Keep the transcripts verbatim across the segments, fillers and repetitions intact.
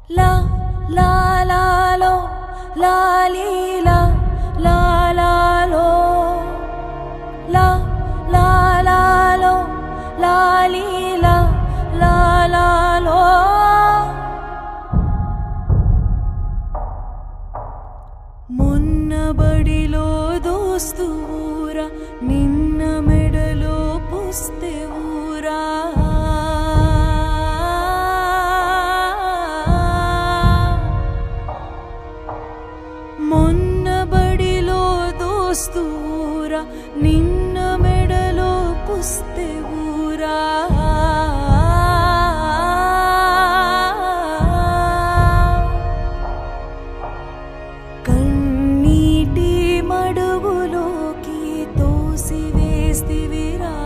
La la la lo, la li la, la la lo, la la la lo, la li la, la la lo. మొన్న బడిలో దోస్తు ఊరా, నిన్న మెడలో పుస్తే ఊరా. మొన్న బడిలో దోస్తు ఊరా, నిన్న మెడలో పుస్తే ఊరా. కన్నీటి మడుగులోకి తోసివేస్తివిరా,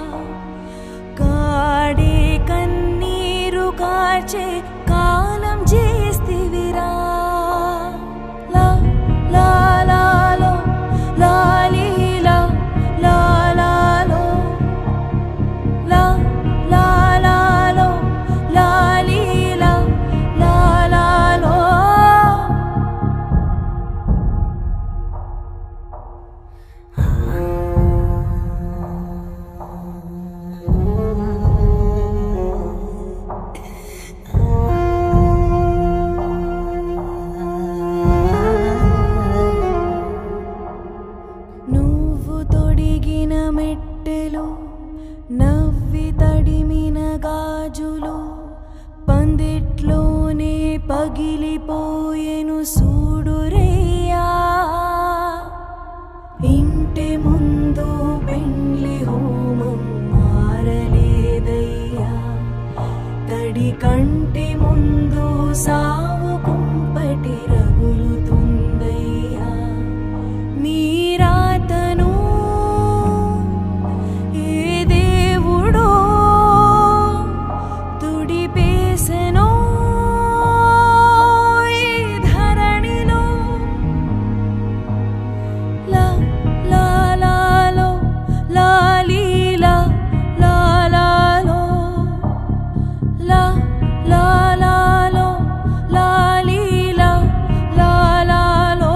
కాడే కన్నీరు కార్చే కాలం చేస్తివిరా. La la la lo, la li la, la la lo, la la la lo, la li la, la la lo. నువ్వు తొడిగిన మెట్టెలు, నవ్వి తడిమిన గాజులు, పందిట్లోనే పగిలిపోయెను సూడురయ్యా. ఇంటి ముందు పెండ్లి హోమం మారలేదయ్యా, తడి కంటి ముందు సావు కుంపటి రగులుతుందయ్యా. మీరాతను ఏ దేవుడో తుడిపేసెనో ఈ ధరణిలో. La la la lo, la li la, la la lo, la la la lo, la li la, la la lo.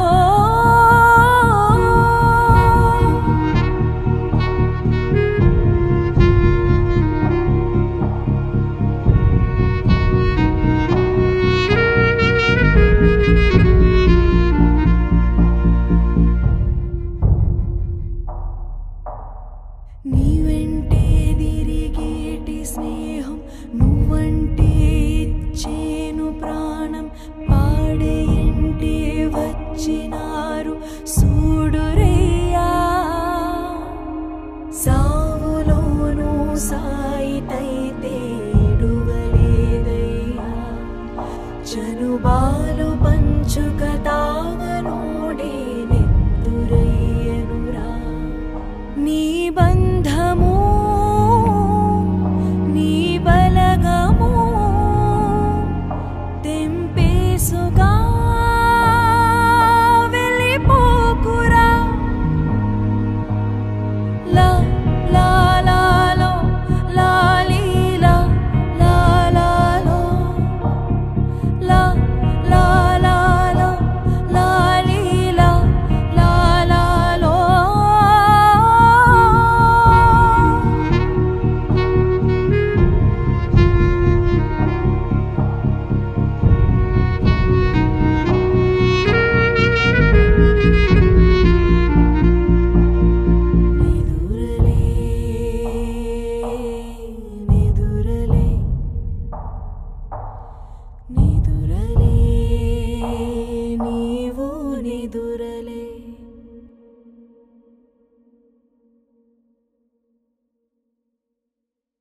నీ వెంటే తిరిగేటి స్నేహం, నువ్వంటే ఇచ్చేను ప్రాణం. పాడే ఎంటే వచ్చినారు సూడురయ్యా, సావులోను సాయితైతే ఎడువలేదయ్యా. చనుబాలు పంచుక